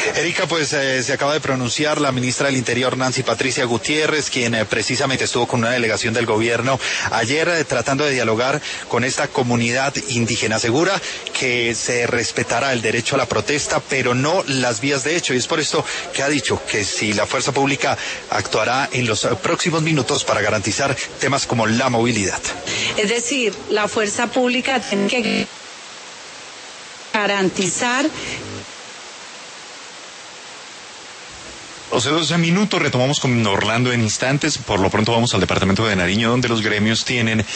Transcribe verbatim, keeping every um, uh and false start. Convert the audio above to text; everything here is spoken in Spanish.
Erika, pues eh, se acaba de pronunciar la ministra del Interior, Nancy Patricia Gutiérrez, quien eh, precisamente estuvo con una delegación del gobierno ayer eh, tratando de dialogar con esta comunidad indígena. Asegura que se respetará el derecho a la protesta, pero no las vías de hecho, y es por esto que ha dicho que si la fuerza pública actuará en los próximos minutos para garantizar temas como la movilidad. Es decir, la fuerza pública tiene que garantizar. doce, doce minutos, retomamos con Orlando en instantes. Por lo pronto vamos al departamento de Nariño, donde los gremios tienen